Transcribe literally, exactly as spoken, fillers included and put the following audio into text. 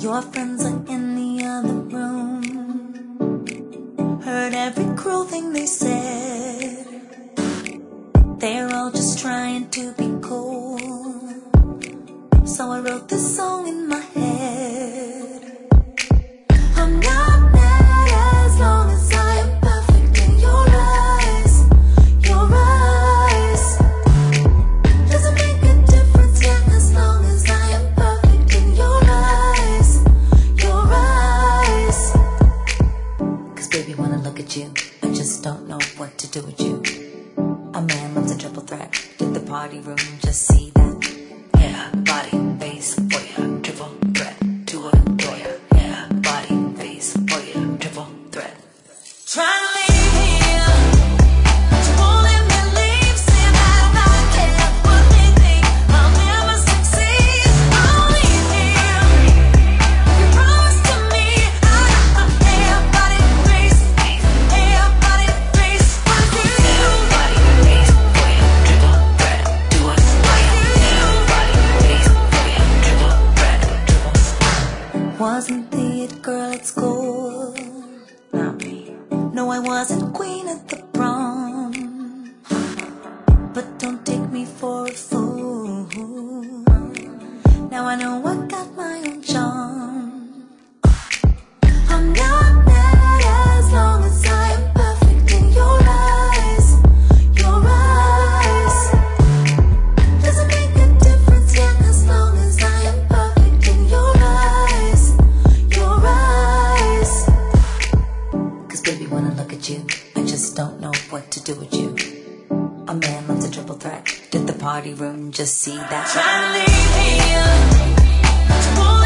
Your friends are in the other room. Heard every cruel thing they said. They're all just trying to be cool. So I wrote this song in my head. I'm not mad as long as I am perfect in your eyes. Your eyes doesn't make a difference, yeah, as long as I am perfect in your eyes. Your eyes. Cause baby, when I look at you, I just don't know what to do with you. A man loves a triple threat. Did the party room just see that? Yeah, body, face, for ya, triple threat to adore ya. Yeah, body, face, for ya, triple threat. Try to leave here, but you won't let me leave. Say that I don't care what they think, I'll never succeed. I'll leave here. You promised to me I got my hair, body, face, hair, body, face for you. Yeah, body, face, for ya, triple threat to adore ya. Yeah, body, face, for ya, triple threat, triple. Wasn't the it girl at school? Not me. No, I wasn't queen at the prom. But don't take me for a fool. Now I know I got my own charm. I'm not mad as long as I am perfect in your eyes. Your eyes doesn't make a difference, yeah, as long as I am perfect in your eyes. Your eyes. Cause baby, when I look at you, I just don't know what to do with you. A man loves a triple threat. Did the party room just see that? Try to leave here, but you won't